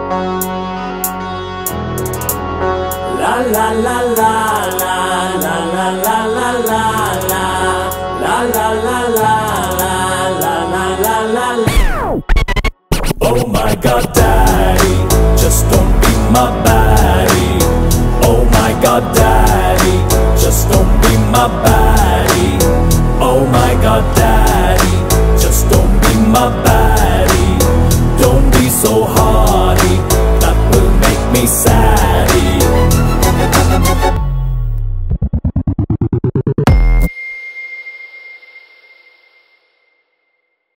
La la la la la la la la la la la la la la la la la la la la. Oh my God, Daddy, just don't be my baddie. Oh my God, Daddy, just don't be my baddie. Oh my God, Daddy, just don't be my baddie.